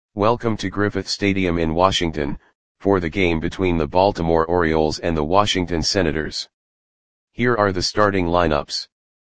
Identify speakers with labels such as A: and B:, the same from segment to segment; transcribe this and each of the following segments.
A: Welcome to Griffith Stadium in Washington, for the game between the Baltimore Orioles and the Washington Senators. Here are the starting lineups.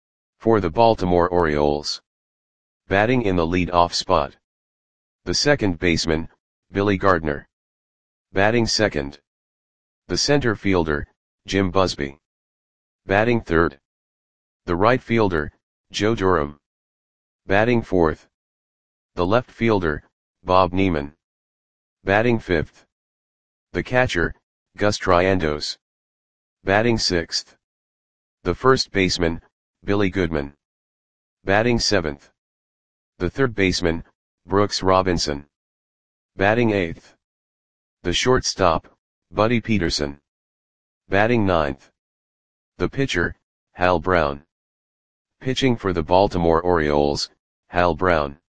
A: For the Baltimore Orioles. Batting in the lead-off spot. The second baseman, Billy Gardner. Batting second. The center fielder, Jim Busby. Batting third. The right fielder, Joe Durham. Batting fourth. The left fielder, Bob Neiman. Batting fifth. The catcher, Gus Triandos. Batting sixth. The first baseman, Billy Goodman. Batting seventh. The third baseman, Brooks Robinson. Batting eighth. The shortstop, Buddy Peterson. Batting ninth. The pitcher, Hal Brown. Pitching for the Baltimore Orioles, Hal Brown.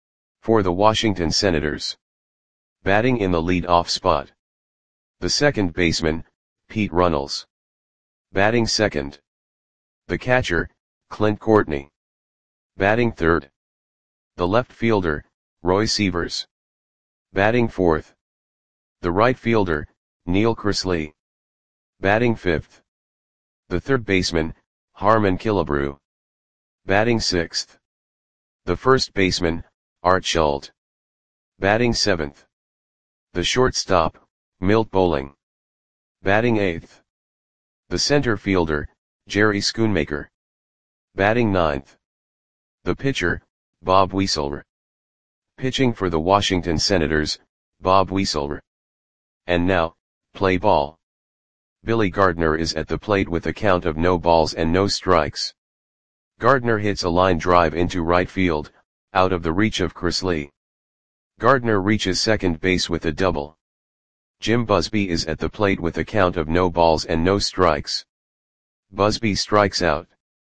A: For the Washington Senators. Batting in the lead-off spot. The second baseman, Pete Runnels. Batting second. The catcher, Clint Courtney. Batting third. The left fielder, Roy Sievers. Batting fourth. The right fielder, Neil Chrisley. Batting fifth. The third baseman, Harmon Killebrew. Batting sixth. The first baseman, Art Schult. Batting seventh. The shortstop, Milt Bowling. Batting eighth. The center fielder, Jerry Schoonmaker. Batting ninth. The pitcher, Bob Wieselr. Pitching for the Washington Senators, Bob Wieselr. And now, play ball. Billy Gardner is at the plate with a count of no balls and no strikes. Gardner hits a line drive into right field, out of the reach of Chrisley. Gardner reaches second base with a double. Jim Busby is at the plate with a count of no balls and no strikes. Busby strikes out.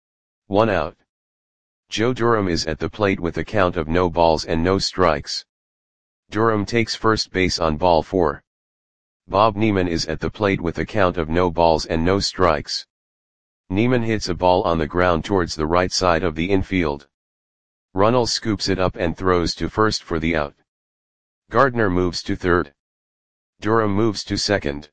A: 1 out. Joe Durham is at the plate with a count of no balls and no strikes. Durham takes first base on ball 4. Bob Neiman is at the plate with a count of no balls and no strikes. Neiman hits a ball on the ground towards the right side of the infield. Runnels scoops it up and throws to first for the out. Gardner moves to third. Durham moves to second.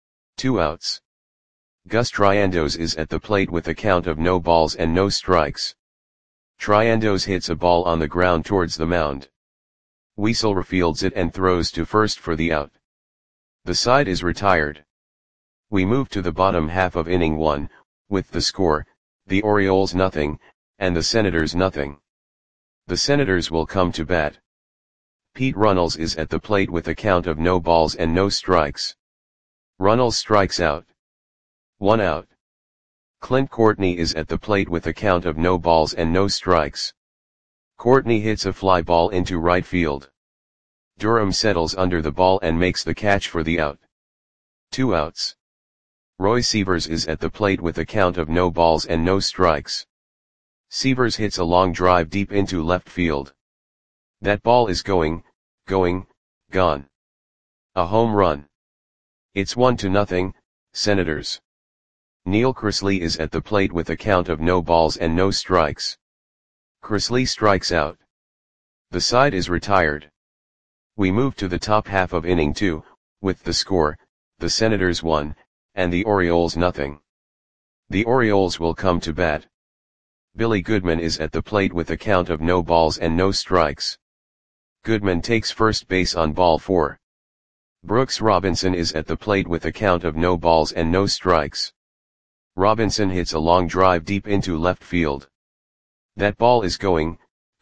A: 2 outs. Gus Triandos is at the plate with a count of no balls and no strikes. Triandos hits a ball on the ground towards the mound. Wieselr fields it and throws to first for the out. The side is retired. We move to the bottom half of inning 1, with the score, the Orioles nothing, and the Senators nothing. The Senators will come to bat. Pete Runnels is at the plate with a count of no balls and no strikes. Runnels strikes out. 1 out. Clint Courtney is at the plate with a count of no balls and no strikes. Courtney hits a fly ball into right field. Durham settles under the ball and makes the catch for the out. 2 outs. Roy Sievers is at the plate with a count of no balls and no strikes. Sievers hits a long drive deep into left field. That ball is gone. A home run. It's 1-0, Senators. Neil Chrisley is at the plate with a count of no balls and no strikes. Chrisley strikes out. The side is retired. We move to the top half of inning 2, with the score, the Senators 1, and the Orioles nothing. The Orioles will come to bat. Billy Goodman is at the plate with a count of no balls and no strikes. Goodman takes first base on ball 4. Brooks Robinson is at the plate with a count of no balls and no strikes. Robinson hits a long drive deep into left field. That ball is gone.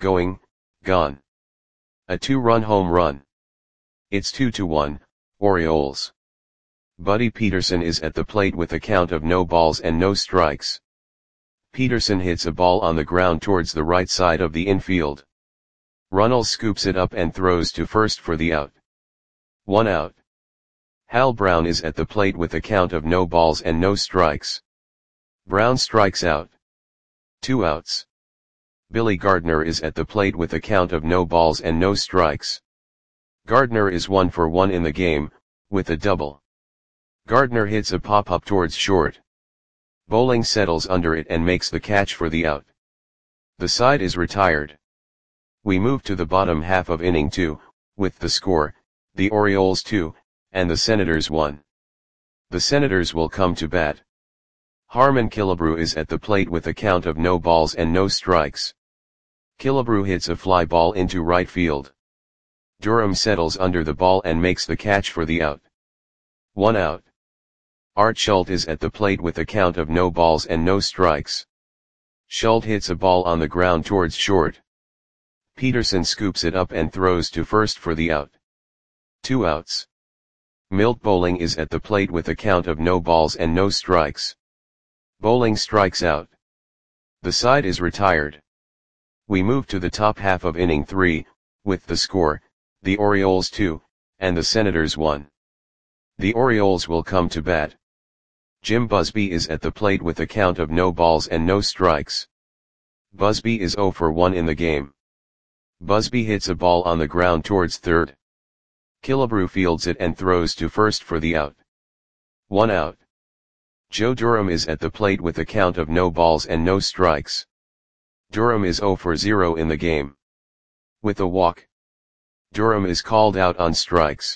A: A 2-run home run. It's 2-1, Orioles. Buddy Peterson is at the plate with a count of no balls and no strikes. Peterson hits a ball on the ground towards the right side of the infield. Runnels scoops it up and throws to first for the out. 1 out. Hal Brown is at the plate with a count of no balls and no strikes. Brown strikes out. 2 outs. Billy Gardner is at the plate with a count of no balls and no strikes. Gardner is 1 for 1 in the game, with a double. Gardner hits a pop-up towards short. Bowling settles under it and makes the catch for the out. The side is retired. We move to the bottom half of inning 2, with the score, the Orioles 2, and the Senators 1. The Senators will come to bat. Harmon Killebrew is at the plate with a count of no balls and no strikes. Killebrew hits a fly ball into right field. Durham settles under the ball and makes the catch for the out. 1 out. Art Schultz is at the plate with a count of no balls and no strikes. Schultz hits a ball on the ground towards short. Peterson scoops it up and throws to first for the out. 2 outs. Milt Bowling is at the plate with a count of no balls and no strikes. Bowling strikes out. The side is retired. We move to the top half of inning 3, with the score, the Orioles 2, and the Senators 1. The Orioles will come to bat. Jim Busby is at the plate with a count of no balls and no strikes. Busby is 0 for 1 in the game. Busby hits a ball on the ground towards third. Killebrew fields it and throws to first for the out. 1 out. Joe Durham is at the plate with a count of no balls and no strikes. Durham is 0 for 0 in the game. With a walk, Durham is called out on strikes.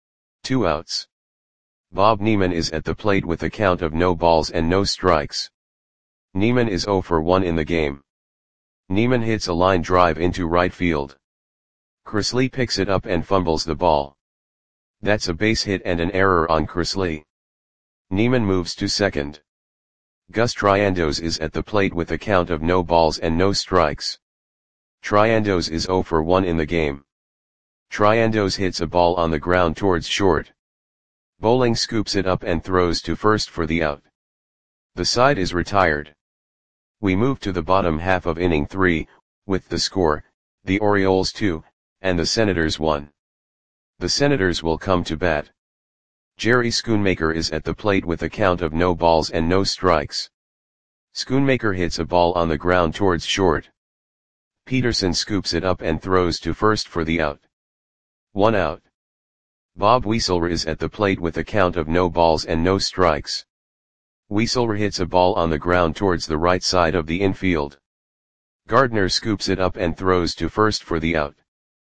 A: 2 outs. Bob Neiman is at the plate with a count of no balls and no strikes. Neiman is 0 for 1 in the game. Neiman hits a line drive into right field. Chrisley picks it up and fumbles the ball. That's a base hit and an error on Chrisley. Neiman moves to second. Gus Triandos is at the plate with a count of no balls and no strikes. Triandos is 0 for 1 in the game. Triandos hits a ball on the ground towards short. Bowling scoops it up and throws to first for the out. The side is retired. We move to the bottom half of inning 3, with the score, the Orioles 2, and the Senators 1. The Senators will come to bat. Jerry Schoonmaker is at the plate with a count of no balls and no strikes. Schoonmaker hits a ball on the ground towards short. Peterson scoops it up and throws to first for the out. 1 out. Bob Wieselr is at the plate with a count of no balls and no strikes. Wieselr hits a ball on the ground towards the right side of the infield. Gardner scoops it up and throws to first for the out.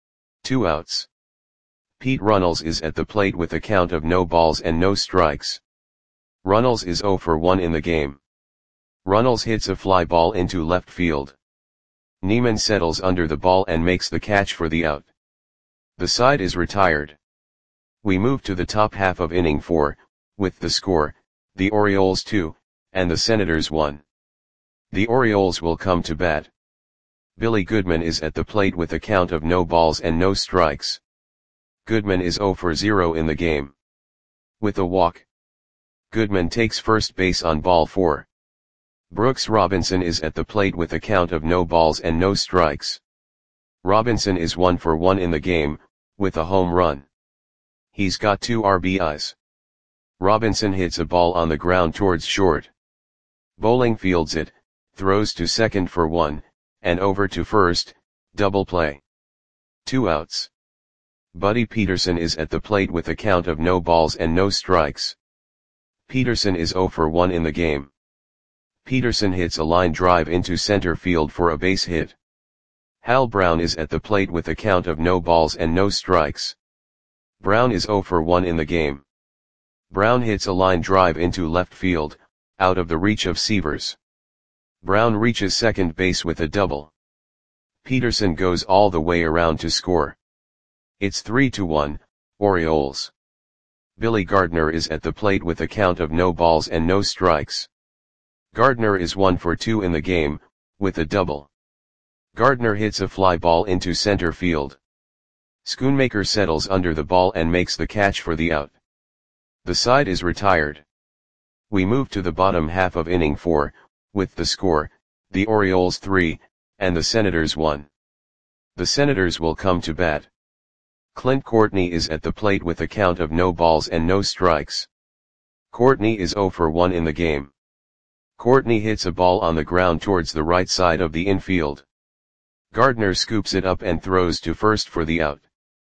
A: 2 outs. Pete Runnels is at the plate with a count of no balls and no strikes. Runnels is 0 for 1 in the game. Runnels hits a fly ball into left field. Neiman settles under the ball and makes the catch for the out. The side is retired. We move to the top half of inning 4, with the score, the Orioles 2, and the Senators 1. The Orioles will come to bat. Billy Goodman is at the plate with a count of no balls and no strikes. Goodman is 0 for 0 in the game. With a walk, Goodman takes first base on ball 4. Brooks Robinson is at the plate with a count of no balls and no strikes. Robinson is 1 for 1 in the game, with a home run. He's got 2 RBIs. Robinson hits a ball on the ground towards short. Bowling fields it, throws to second for 1, and over to first, double play. 2 outs. Buddy Peterson is at the plate with a count of no balls and no strikes. Peterson is 0 for 1 in the game. Peterson hits a line drive into center field for a base hit. Hal Brown is at the plate with a count of no balls and no strikes. Brown is 0 for 1 in the game. Brown hits a line drive into left field, out of the reach of Sievers. Brown reaches second base with a double. Peterson goes all the way around to score. It's 3-1, Orioles. Billy Gardner is at the plate with a count of no balls and no strikes. Gardner is 1 for 2 in the game, with a double. Gardner hits a fly ball into center field. Schoonmaker settles under the ball and makes the catch for the out. The side is retired. We move to the bottom half of inning 4, with the score, the Orioles 3, and the Senators 1. The Senators will come to bat. Clint Courtney is at the plate with a count of no balls and no strikes. Courtney is 0 for 1 in the game. Courtney hits a ball on the ground towards the right side of the infield. Gardner scoops it up and throws to first for the out.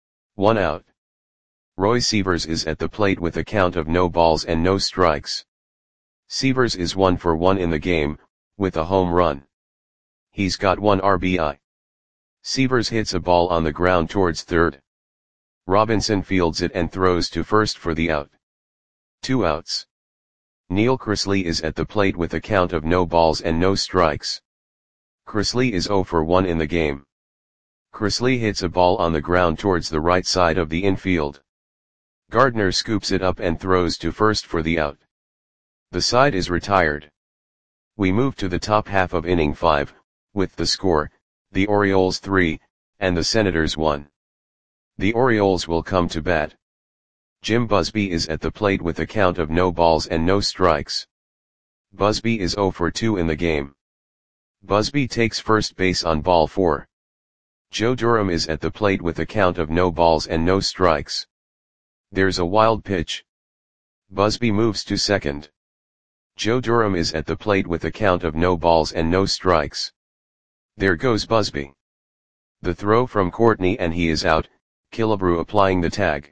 A: 1 out. Roy Sievers is at the plate with a count of no balls and no strikes. Sievers is 1 for 1 in the game, with a home run. He's got 1 RBI. Sievers hits a ball on the ground towards third. Robinson fields it and throws to first for the out. 2 outs. Neil Cresley is at the plate with a count of no balls and no strikes. Cresley is 0 for 1 in the game. Cresley hits a ball on the ground towards the right side of the infield. Gardner scoops it up and throws to first for the out. The side is retired. We move to the top half of inning 5, with the score, the Orioles 3, and the Senators 1. The Orioles will come to bat. Jim Busby is at the plate with a count of no balls and no strikes. Busby is 0 for 2 in the game. Busby takes first base on ball 4. Joe Durham is at the plate with a count of no balls and no strikes. There's a wild pitch. Busby moves to second. Joe Durham is at the plate with a count of no balls and no strikes. There goes Busby. The throw from Courtney and he is out, Killebrew applying the tag.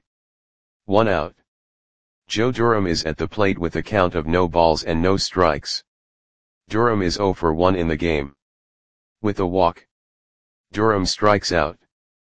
A: 1 out. Joe Durham is at the plate with a count of no balls and no strikes. Durham is 0 for 1 in the game. With a walk, Durham strikes out.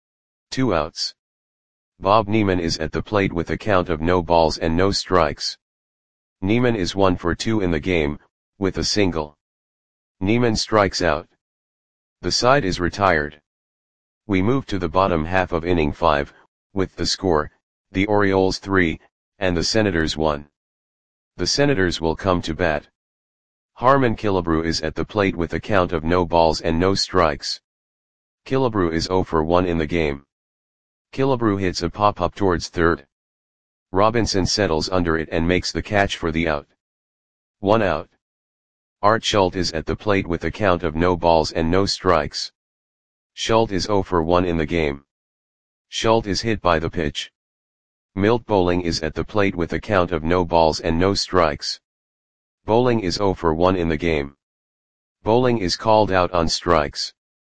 A: 2 outs. Bob Neiman is at the plate with a count of no balls and no strikes. Neiman is 1 for 2 in the game, with a single. Neiman strikes out. The side is retired. We move to the bottom half of inning 5, with the score, the Orioles 3, and the Senators 1. The Senators will come to bat. Harmon Killebrew is at the plate with a count of no balls and no strikes. Killebrew is 0 for 1 in the game. Killebrew hits a pop-up towards third. Robinson settles under it and makes the catch for the out. 1 out. Art Schultz is at the plate with a count of no balls and no strikes. Schultz is 0 for 1 in the game. Schultz is hit by the pitch. Milt Bowling is at the plate with a count of no balls and no strikes. Bowling is 0 for 1 in the game. Bowling is called out on strikes.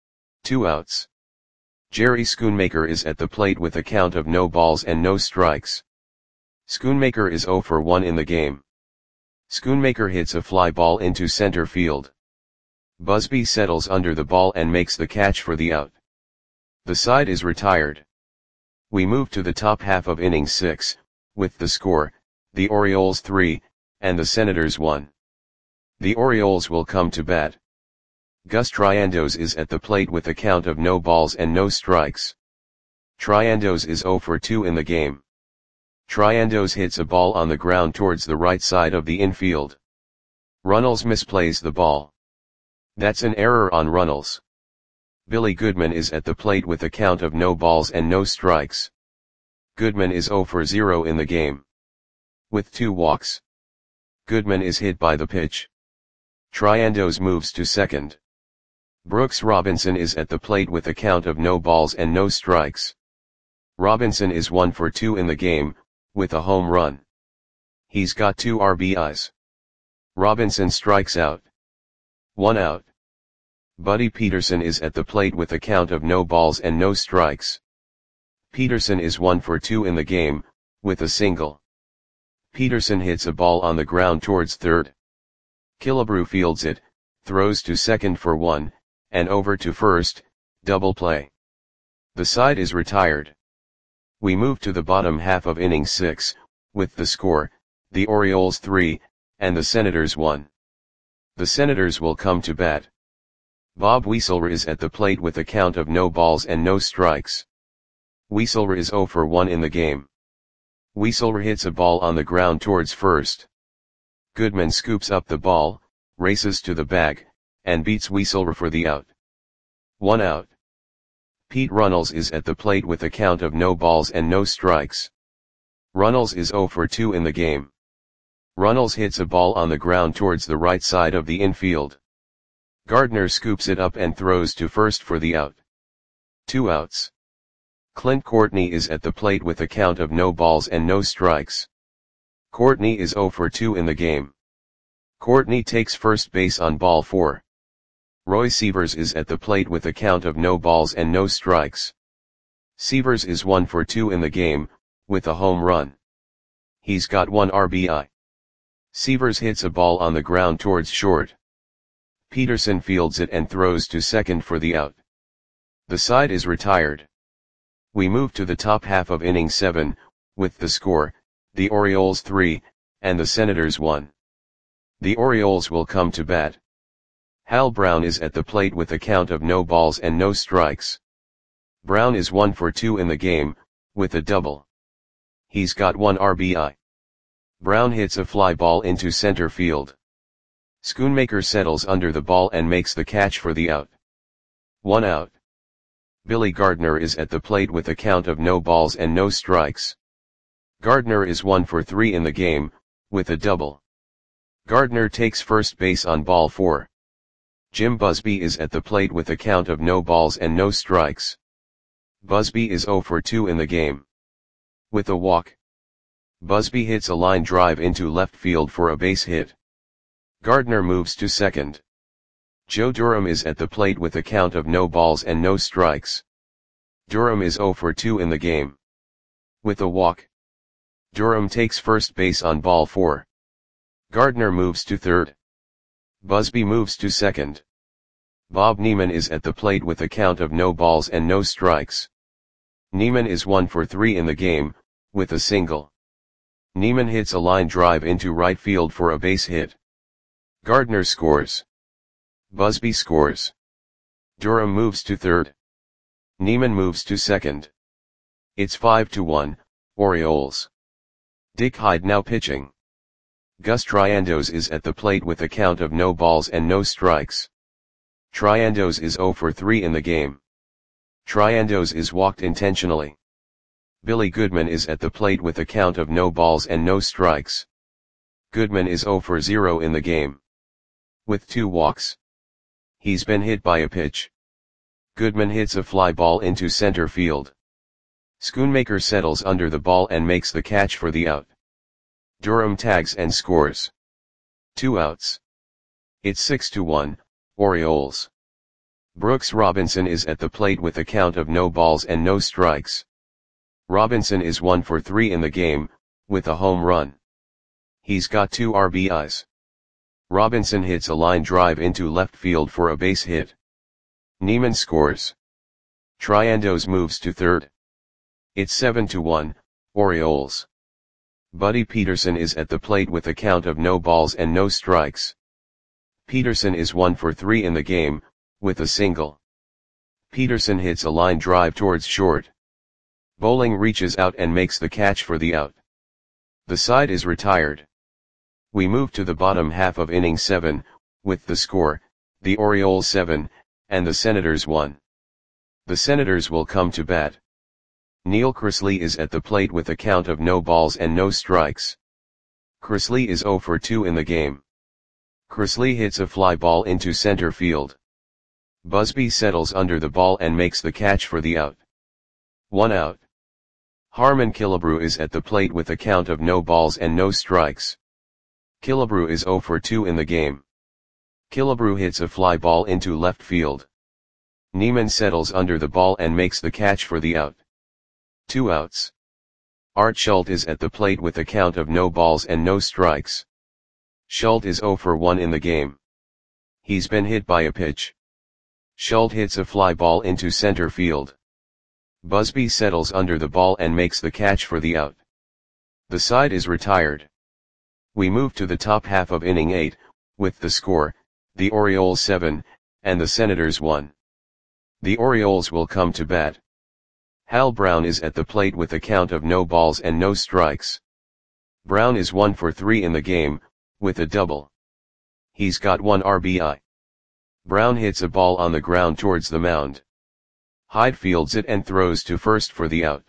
A: 2 outs. Jerry Schoonmaker is at the plate with a count of no balls and no strikes. Schoonmaker is 0 for 1 in the game. Schoonmaker hits a fly ball into center field. Busby settles under the ball and makes the catch for the out. The side is retired. We move to the top half of inning 6, with the score, the Orioles 3, and the Senators 1. The Orioles will come to bat. Gus Triandos is at the plate with a count of no balls and no strikes. Triandos is 0 for 2 in the game. Triandos hits a ball on the ground towards the right side of the infield. Runnels misplays the ball. That's an error on Runnels. Billy Goodman is at the plate with a count of no balls and no strikes. Goodman is 0 for 0 in the game. With 2 walks. Goodman is hit by the pitch. Triandos moves to second. Brooks Robinson is at the plate with a count of no balls and no strikes. Robinson is 1 for 2 in the game, with a home run. He's got 2 RBIs. Robinson strikes out. 1 out. Buddy Peterson is at the plate with a count of no balls and no strikes. Peterson is 1 for 2 in the game, with a single. Peterson hits a ball on the ground towards third. Killebrew fields it, throws to second for 1, and over to first, double play. The side is retired. We move to the bottom half of inning 6, with the score, the Orioles 3, and the Senators 1. The Senators will come to bat. Bob Wieselr is at the plate with a count of no balls and no strikes. Wieselr is 0 for 1 in the game. Wieselr hits a ball on the ground towards first. Goodman scoops up the ball, races to the bag, and beats Wieselr for the out. 1 out. Pete Runnels is at the plate with a count of no balls and no strikes. Runnels is 0 for 2 in the game. Runnels hits a ball on the ground towards the right side of the infield. Gardner scoops it up and throws to first for the out. 2 outs. Clint Courtney is at the plate with a count of no balls and no strikes. Courtney is 0 for 2 in the game. Courtney takes first base on ball 4. Roy Sievers is at the plate with a count of no balls and no strikes. Sievers is 1 for 2 in the game, with a home run. He's got 1 RBI. Sievers hits a ball on the ground towards short. Peterson fields it and throws to second for the out. The side is retired. We move to the top half of inning 7, with the score, the Orioles 3, and the Senators 1. The Orioles will come to bat. Hal Brown is at the plate with a count of no balls and no strikes. Brown is 1 for 2 in the game, with a double. He's got 1 RBI. Brown hits a fly ball into center field. Schoonmaker settles under the ball and makes the catch for the out. 1 out. Billy Gardner is at the plate with a count of no balls and no strikes. Gardner is 1 for 3 in the game, with a double. Gardner takes first base on ball 4. Jim Busby is at the plate with a count of no balls and no strikes. Busby is 0 for 2 in the game. With a walk. Busby hits a line drive into left field for a base hit. Gardner moves to second. Joe Durham is at the plate with a count of no balls and no strikes. Durham is 0 for 2 in the game. With a walk. Durham takes first base on ball 4. Gardner moves to third. Busby moves to second. Bob Neiman is at the plate with a count of no balls and no strikes. Neiman is 1 for 3 in the game, with a single. Neiman hits a line drive into right field for a base hit. Gardner scores. Busby scores. Durham moves to third. Neiman moves to second. It's 5-1, Orioles. Dick Hyde now pitching. Gus Triandos is at the plate with a count of no balls and no strikes. Triandos is 0 for 3 in the game. Triandos is walked intentionally. Billy Goodman is at the plate with a count of no balls and no strikes. Goodman is 0 for 0 in the game. With 2 walks. He's been hit by a pitch. Goodman hits a fly ball into center field. Schoonmaker settles under the ball and makes the catch for the out. Durham tags and scores. 2 outs. It's 6-1, Orioles. Brooks Robinson is at the plate with a count of no balls and no strikes. Robinson is 1 for 3 in the game, with a home run. He's got 2 RBIs. Robinson hits a line drive into left field for a base hit. Neiman scores. Triandos moves to third. It's 7-1, Orioles. Buddy Peterson is at the plate with a count of no balls and no strikes. Peterson is 1 for 3 in the game, with a single. Peterson hits a line drive towards short. Bowling reaches out and makes the catch for the out. The side is retired. We move to the bottom half of inning 7, with the score, the Orioles 7, and the Senators 1. The Senators will come to bat. Neil Chrisley is at the plate with a count of no balls and no strikes. Chrisley is 0 for 2 in the game. Chrisley hits a fly ball into center field. Busby settles under the ball and makes the catch for the out. 1 out. Harmon Killebrew is at the plate with a count of no balls and no strikes. Killebrew is 0 for 2 in the game. Killebrew hits a fly ball into left field. Neiman settles under the ball and makes the catch for the out. 2 outs. Art Schultz is at the plate with a count of no balls and no strikes. Schultz is 0 for 1 in the game. He's been hit by a pitch. Schultz hits a fly ball into center field. Busby settles under the ball and makes the catch for the out. The side is retired. We move to the top half of inning 8, with the score, the Orioles 7, and the Senators 1. The Orioles will come to bat. Hal Brown is at the plate with a count of no balls and no strikes. Brown is 1 for 3 in the game, with a double. He's got 1 RBI. Brown hits a ball on the ground towards the mound. Hyde fields it and throws to first for the out.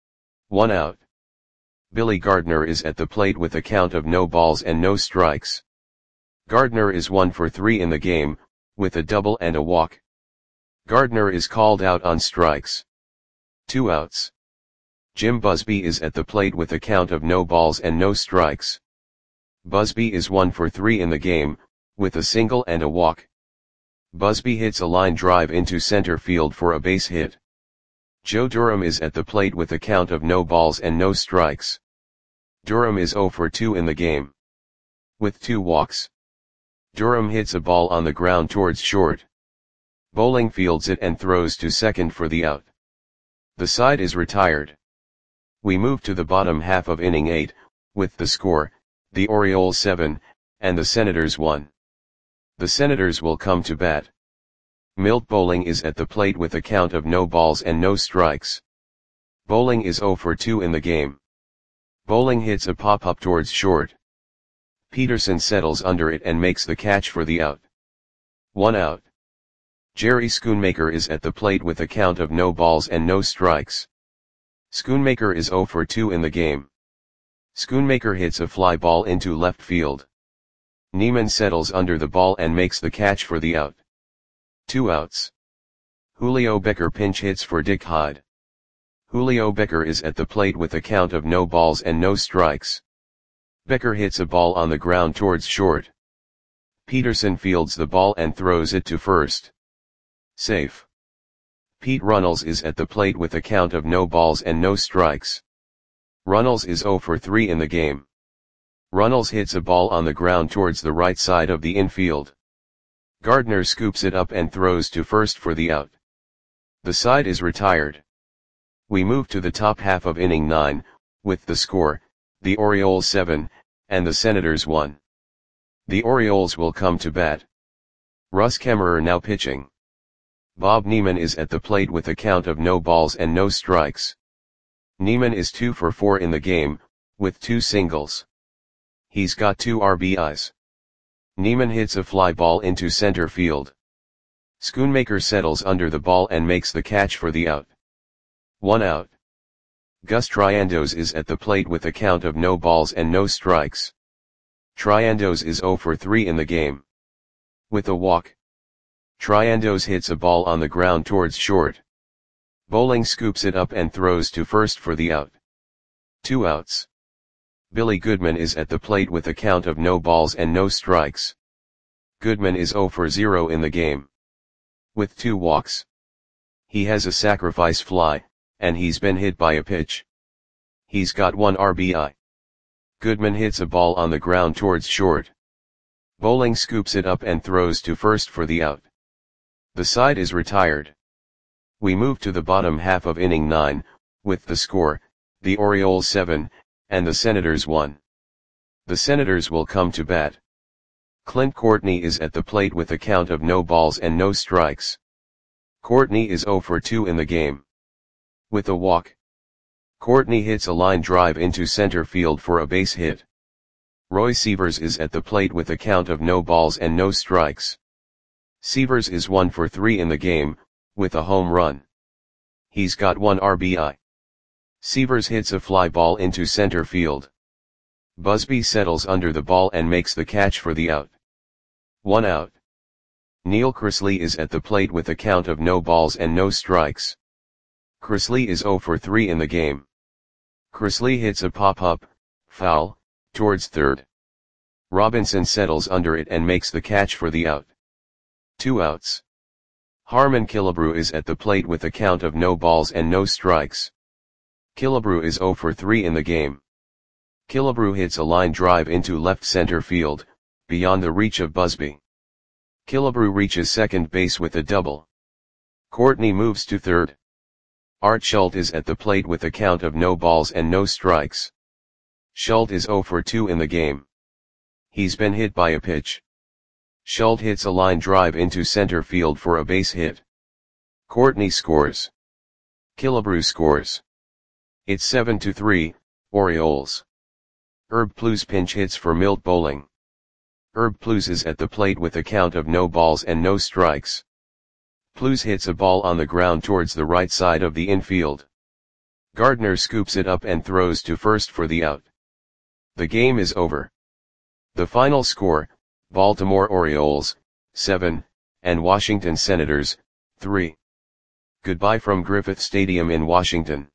A: 1 out. Billy Gardner is at the plate with a count of no balls and no strikes. Gardner is 1 for 3 in the game, with a double and a walk. Gardner is called out on strikes. 2 outs. Jim Busby is at the plate with a count of no balls and no strikes. Busby is 1 for 3 in the game, with a single and a walk. Busby hits a line drive into center field for a base hit. Joe Durham is at the plate with a count of no balls and no strikes. Durham is 0 for 2 in the game. With 2 walks. Durham hits a ball on the ground towards short. Bowling fields it and throws to second for the out. The side is retired. We move to the bottom half of inning 8, with the score, the Orioles 7, and the Senators 1. The Senators will come to bat. Milt Bowling is at the plate with a count of no balls and no strikes. Bowling is 0 for 2 in the game. Bowling hits a pop-up towards short. Peterson settles under it and makes the catch for the out. 1 out. Jerry Schoonmaker is at the plate with a count of no balls and no strikes. Schoonmaker is 0 for 2 in the game. Schoonmaker hits a fly ball into left field. Neiman settles under the ball and makes the catch for the out. 2 outs. Julio Becker pinch hits for Dick Hyde. Julio Becker is at the plate with a count of no balls and no strikes. Becker hits a ball on the ground towards short. Peterson fields the ball and throws it to first. Safe. Pete Runnels is at the plate with a count of no balls and no strikes. Runnels is 0 for 3 in the game. Runnels hits a ball on the ground towards the right side of the infield. Gardner scoops it up and throws to first for the out. The side is retired. We move to the top half of inning 9, with the score, the Orioles 7, and the Senators 1. The Orioles will come to bat. Russ Kemmerer now pitching. Bob Neiman is at the plate with a count of no balls and no strikes. Neiman is 2 for 4 in the game, with 2 singles. He's got 2 RBIs. Neiman hits a fly ball into center field. Schoonmaker settles under the ball and makes the catch for the out. 1 out. Gus Triandos is at the plate with a count of no balls and no strikes. Triandos is 0 for 3 in the game. With a walk. Triandos hits a ball on the ground towards short. Bowling scoops it up and throws to first for the out. 2 outs. Billy Goodman is at the plate with a count of no balls and no strikes. Goodman is 0 for 0 in the game. With 2 walks. He has a sacrifice fly, and he's been hit by a pitch. He's got 1 RBI. Goodman hits a ball on the ground towards short. Bowling scoops it up and throws to first for the out. The side is retired. We move to the bottom half of inning 9, with the score, the Orioles 7, and the Senators 1. The Senators will come to bat. Clint Courtney is at the plate with a count of no balls and no strikes. Courtney is 0 for 2 in the game. With a walk. Courtney hits a line drive into center field for a base hit. Roy Sievers is at the plate with a count of no balls and no strikes. Sievers is 1 for 3 in the game, with a home run. He's got 1 RBI. Sievers hits a fly ball into center field. Busby settles under the ball and makes the catch for the out. 1 out. Neil Chrisley is at the plate with a count of no balls and no strikes. Chrisley is 0 for 3 in the game. Chrisley hits a pop-up, foul, towards third. Robinson settles under it and makes the catch for the out. 2 outs. Harmon Killebrew is at the plate with a count of no balls and no strikes. Killebrew is 0 for 3 in the game. Killebrew hits a line drive into left center field, beyond the reach of Busby. Killebrew reaches second base with a double. Courtney moves to third. Art Schultz is at the plate with a count of no balls and no strikes. Schultz is 0 for 2 in the game. He's been hit by a pitch. Schultz hits a line drive into center field for a base hit. Courtney scores. Killebrew scores. It's 7-3, Orioles. Herb Plews pinch hits for Milt Bowling. Herb Plews is at the plate with a count of no balls and no strikes. Plews hits a ball on the ground towards the right side of the infield. Gardner scoops it up and throws to first for the out. The game is over. The final score, Baltimore Orioles, 7, and Washington Senators, 3. Goodbye from Griffith Stadium in Washington.